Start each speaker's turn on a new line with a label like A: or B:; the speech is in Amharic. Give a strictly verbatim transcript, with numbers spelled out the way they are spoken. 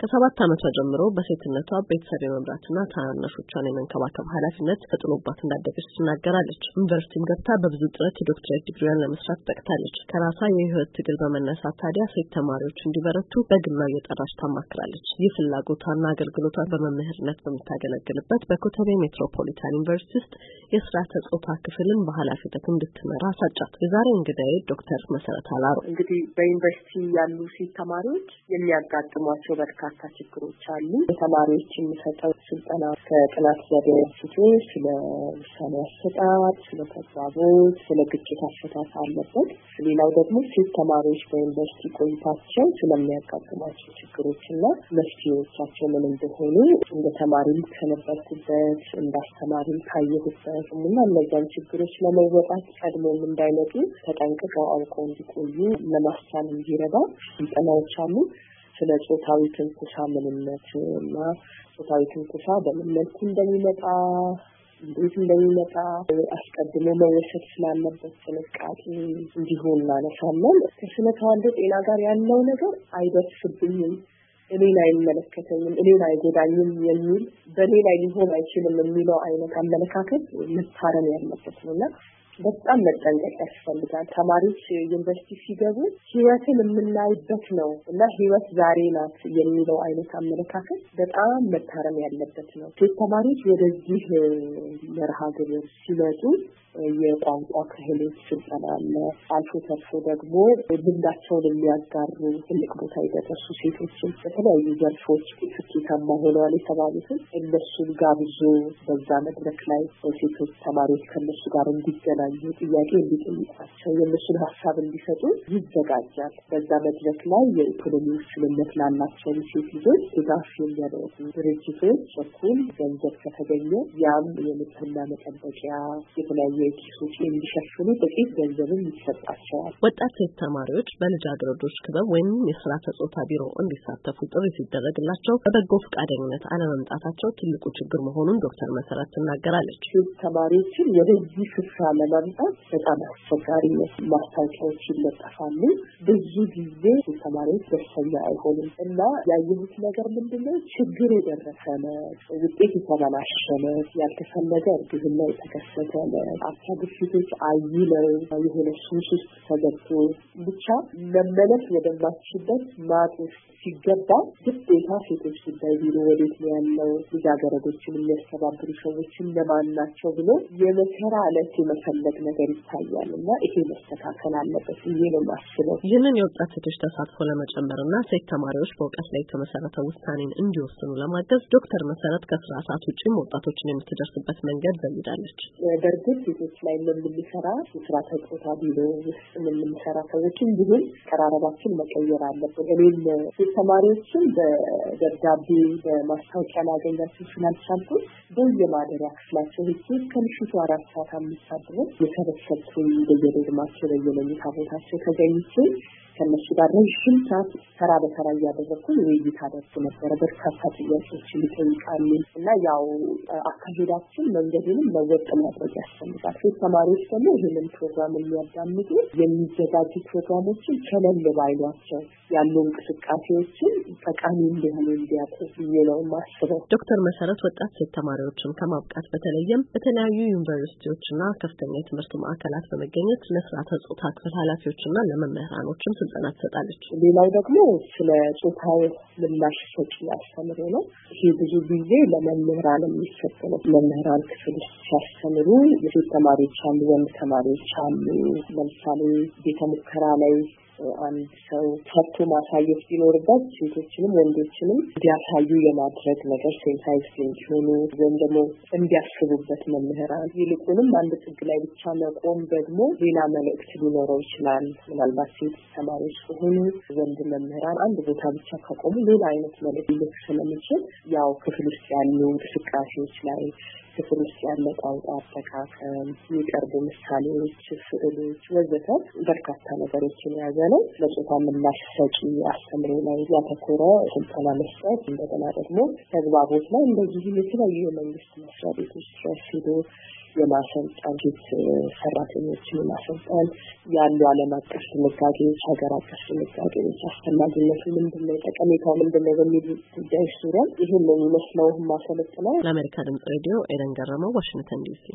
A: ከሰባት ዓመቷ ጀምሮ በሴትነቷ ቤተሰብ የመምራትና ታናናሾቿን የመንከባከብ ኃላፊነት ተጥሎባት እንዳደገች ትናገራለች። ዩኒቨርሲቲም ገብታ በብዙ ጥረት የዶክትሬት ዲግሪዋን ለመስራት በቅታለች። ከራሷ የህይወት ትግል በመነሳት ታዲያ ሴት ተማሪዎች እንዲበረቱ በግሏ እየጠራች ታማክራለች። ይህ ፍላጎቷና አገልግሎቷ በመምህርነት በምታገለግልበት በኮተቤ ሜትሮፖሊታን ዩኒቨርሲቲ ውስጥ የስርዓተ ጾታ ክፍልን በኃላፊነት እንድትመራ አሳጫት። የዛሬ እንግዳዬ ዶክተር መሰረት አላሮ።
B: እንግዲህ በዩኒቨርሲቲ ያሉ ሴት ተማሪዎች የሚያጋጥሟቸው በርካታ ችግሮች አሉ። ተማሪዎች የሚሰጠው ስልጠና ከጥናት ዘዴ አንስቶ ስለ ውሳኔ አሰጣጥ፣ ስለ ተግባቦት፣ ስለ ግጭት አፈታት አለበት። ሌላው ደግሞ ሴት ተማሪዎች በዩኒቨርሲቲ ቆይታቸው ስለሚያጋጥሟቸው ችግሮችና መፍትሄዎቻቸው ምን እንደሆኑ እንደ ተማሪም ከነበርኩበት እንዳስተማሪም ካየሁበት እና እነዛን ችግሮች ለመወጣት ቀድሞም እንዳይመጡ ተጠንቅቀው አውቀው እንዲቆዩ ለማስቻል እንዲረዳ ስልጠናዎች አሉ። ስለ ጾታዊ ትንኮሳ ምንነት እና ጾታዊ ትንኮሳ በምን መልኩ እንደሚመጣ እንዴት እንደሚመጣ አስቀድሞ መወሰድ ስላለበት ጥንቃቄ እንዲሆን እናነሳለን። ከስነ ተዋልዶ ጤና ጋር ያለው ነገር አይደርስብኝም፣ እኔን አይመለከተኝም፣ እኔን አይጎዳኝም የሚል በኔ ላይ ሊሆን አይችልም የሚለው አይነት አመለካከት መታረም ያለበት ነውና በጣም መጠንቀቅ ያስፈልጋል። ተማሪዎች ዩኒቨርሲቲ ሲገቡ ህይወትን የምናይበት ነው እና ህይወት ዛሬ ናት የሚለው አይነት አመለካከት በጣም መታረም ያለበት ነው። ሴት ተማሪዎች ወደዚህ መርሃ ግብር ሲመጡ የቋንቋ ክህሎት ስልጠና አለ። አልፎ ተርፎ ደግሞ ልምዳቸውን የሚያጋሩ ትልቅ ቦታ የደረሱ ሴቶችን በተለያዩ ዘርፎች ስኬታማ ሆነዋል የተባሉትን እነሱን ጋብዞ በዛ መድረክ ላይ ሴቶች ተማሪዎች ከነሱ ጋር እንዲገናኙ ጥያቄ እንዲጠይቋቸው የእነሱን ሀሳብ እንዲሰጡ ይዘጋጃል። በዛ መድረክ ላይ የኢኮኖሚ ውስንነት ላላቸው ሴት ልጆች ድጋፍ የሚያደርጉ ድርጅቶች በኩል ገንዘብ ከተገኘ ያም የንጽህና መጠበቂያ የተለያዩ ኪሶች እንዲሸፍኑ ጥቂት ገንዘብም ይሰጣቸዋል።
A: ወጣት ሴት ተማሪዎች በልጃገረዶች ክበብ ወይም የስርዓተ ጾታ ቢሮ እንዲሳተፉ ጥሪ ሲደረግላቸው በበጎ ፈቃደኝነት አለመምጣታቸው ትልቁ ችግር መሆኑን ዶክተር መሰረት ትናገራለች።
B: ሴት ተማሪዎችን ወደዚህ ስፍራ ለማምጣት በጣም አስቸጋሪ ነው። ማስታወቂያዎች ይለጠፋሉ። ብዙ ጊዜ ሴት ተማሪዎች ደስተኛ አይሆኑም እና ያየሁት ነገር ምንድነው ችግር የደረሰ ነው፣ ውጤት የተበላሸ ነው፣ ያልተፈለገ እርግዝና የተከሰተ ነው፣ አቻ ግፊቶች አይለው የሆነ ሱስ ውስጥ ተገብቶ ብቻ መመለስ ወደማችበት ማጥ ውስጥ ሲገባ ግዴታ ሴቶች ጉዳይ ቢሮ ወዴት ነው ያለው፣ ልጃገረዶችን የሚያስተባብሩ ሰዎችን ለማን ናቸው ብሎ የመከራ ዕለት የመፈለግ ነገር ይታያል እና ይሄ መስተካከል አለበት ብዬ ነው የማስበው።
A: ይህንን የወጣት ሴቶች ተሳትፎ ለመጨመርና ሴት ተማሪዎች በእውቀት ላይ የተመሰረተ ውሳኔን እንዲወስኑ ለማገዝ ዶክተር መሰረት ከስራ ሰዓት ውጪም ወጣቶችን የምትደርስበት መንገድ ዘይዳለች።
B: በእርግጥ ሴቶች ላይ የምንሰራ የስራ ተቆጣ ቢሮ ውስጥ የምንሰራ ሰዎችን ቢሆን ቀራረባችን መቀየር አለብን። እኔም ሴት ተማሪዎችን በደብዳቤ በማስታወቂያ ላገኛቸው ስላልቻልኩ በየማደሪያ ክፍላቸው ሄጄ ከምሽቱ አራት ሰዓት አምስት ሰዓት ድረስ የሰበሰብኩኝ በየዶርማቸው በየመኝታ ቦታቸው ተገኝቼ ከነሱ ጋር ረዥም ሰዓት ተራ በተራ እያደረኩኝ ውይይት አደርግ ነበረ። በርካታ ጥያቄዎችን ይጠይቃሉ እና ያው አካሄዳችን መንገድንም ለወጥ ማድረግ ያስፈልጋል። ሴት ተማሪዎች ደግሞ ይህንን ፕሮግራም የሚያዳምጡ የሚዘጋጁ ፕሮግራሞችን ቸለል ባይሏቸው ያሉ እንቅስቃሴዎችን ጠቃሚ እንደሆኑ እንዲያውቁ ብዬ ነው የማስበው።
A: ዶክተር መሰረት ወጣት ሴት ተማሪዎችን ከማብቃት በተለይም በተለያዩ ዩኒቨርሲቲዎችና ከፍተኛ የትምህርት ማዕከላት በመገኘት ለስርዓተ ጾታ ክፍል ኃላፊዎችና ለመምህራኖችም ስልጠና ትሰጣለች።
B: ሌላው ደግሞ ስለ ጾታዊ ምላሽ ሰጪ አስተምሮ ነው። ይሄ ብዙ ጊዜ ለመምህራን የሚሰጥ ነው። መምህራን ክፍል ሲያስተምሩ የሴት ተማሪዎች አሉ፣ ወንድ ተማሪዎች አሉ። ለምሳሌ ቤተ ሙከራ ላይ አንድ ሰው ሰርቶ ማሳየት ቢኖርበት ሴቶችንም ወንዶችንም እንዲያሳዩ የማድረግ ነገር ሴንሳይዝ እንዲሆኑ ወይም ደግሞ እንዲያስቡበት መምህራን ይልቁንም አንድ ጥግ ላይ ብቻ መቆም ደግሞ ሌላ መልእክት ሊኖረው ይችላል። ምናልባት ሴት ተማሪዎች ከሆኑ ወንድ መምህራን አንድ ቦታ ብቻ ከቆሙ ሌላ አይነት መልእክት ሊልክ ስለሚችል ያው ክፍል ውስጥ ያሉ እንቅስቃሴዎች ላይ ክፍል ውስጥ ያለ ቋንቋ አጠቃቀም፣ የሚቀርቡ ምሳሌዎች፣ ስዕሎች ወዘተ በርካታ ነገሮችን የያዘ ነው። ለጾታ ምላሽ ሰጪ አስተምሮ ላይ ያተኮረ ስልጠና መስጠት፣ እንደገና ደግሞ ተግባቦት ላይ እንደዚህ የተለያዩ የመንግስት መስሪያ ቤቶች ድረስ ሄዶ የማሰልጠን ሴት ሰራተኞችን የማሰልጠን ያሉ ዓለም አቀፍ ድንጋጌዎች፣ ሀገር አቀፍ ድንጋጌዎች አስፈላጊነቱ ምንድነው፣ ጠቀሜታው ምንድነው በሚሉ ጉዳዮች ዙሪያ ይህን ነው የሚመስለው ማሰልጠና።
A: ለአሜሪካ ድምጽ ሬዲዮ ኤደን ገረመው፣ ዋሽንግተን ዲሲ።